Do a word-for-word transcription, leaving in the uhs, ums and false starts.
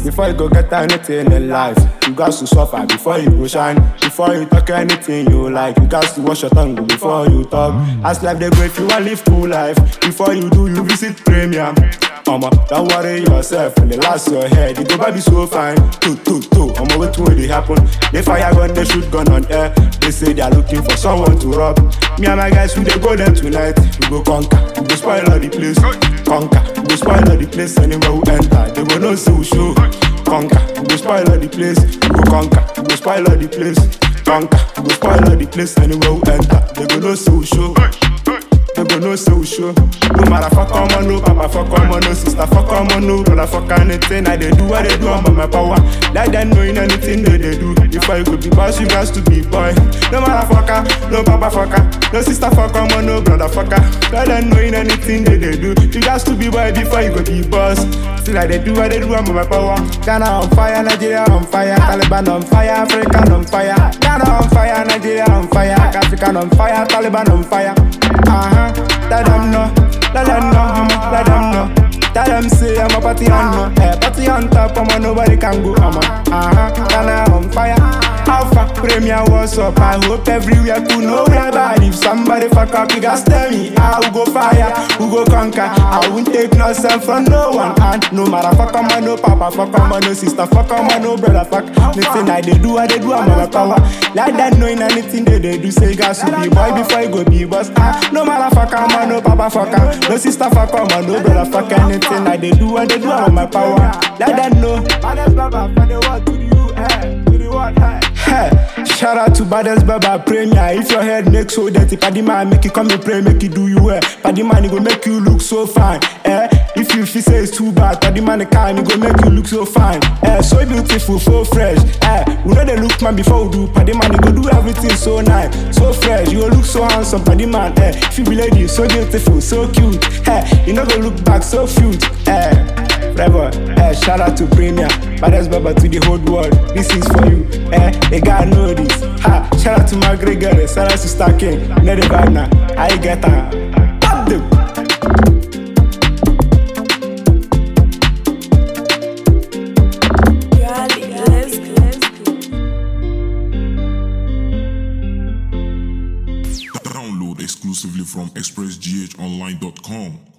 Before you go get anything in life, you got to suffer before you go shine. Before you talk anything you like, you got to wash your tongue before you talk. As life they go, if you want live full life, before you do, you visit premium. Mama, don't worry yourself when they last your head. You go baby so fine. Two, two, two. I'm away to where they happen. They fire gun, they shoot gun on air. They say they are looking for someone to rob. Me and my guys, we they go there tonight. We go conquer, we go spoil all the place. Conquer, we go spoil all the place. Anywhere we enter, they go no see we show. Conquer, we go spoil all the place. We go conquer, we go spoil all the place. Conquer, we go spoil all the place. Anywhere we enter, they go no see we show. They go no say we show. No matter fuck on man, no papa fuck on man, no sister fuck on man, no brother fuck anything. I they do what they do, I'm on my power. Like them knowing anything that they do. Before you could be boss, you got to be boy. No matter fucker, no papa fucker, no sister fuck on man, no brother fucker. Like them knowing anything that they do. You got to be boy before you could be boss. Still like they do what they do, I'm on my power. Ghana on fire, Nigeria on fire, Taliban on fire, African on fire. Ghana on fire, Nigeria on fire, African on fire, Taliban on fire. Uh-huh, let them know, let them know, mama, let them know. Tell them say I'm a party on no, eh, party on top, mama, nobody can go, mama. Uh-huh, Ghana on fire. Alpha, Premier, what's up? I hope everywhere cool, no bad. If somebody fuck up, you guys tell me I will go fire, who go conquer. I won't take no self from no one. And no matter fuck on man, no papa, fuck on man, no sister, fuck on man, no brother, fuck. Nothing I they do, what they do, I'm on my power. Like that knowing anything that they do, say you guys should be boy before you go be boss. Ah, no matter fuck on man, no papa, fuck on, no sister, fuck on man, no brother, fuck. Anything I they do, what they do, I'm on my power. Like that know. Baddest Baba, for the world, to the U, eh, to the world, eh. Hey, shout out to Baddest Baba Premier. If your head makes so dirty, Paddy man make it come and pray, make it do you well. Paddy man it go make you look so fine. Eh, if you feel say it's too bad, Paddy man it can, it go make you look so fine. Eh, so beautiful, so fresh. Eh, we know they look man before we do. Paddy man it go do everything so nice, so fresh. You go look so handsome, Paddy man. Eh, if you be lady, so beautiful, so cute. Eh, you know go look back so cute. Eh. Forever, eh, shout out to Premier, Baddest Baba to the whole world. This is for you, eh, they gotta know this. Ha, shout out to my great girl, shout out to Star King, you know the vibe now, I get her. Pop them. Download exclusively from express g h online dot com.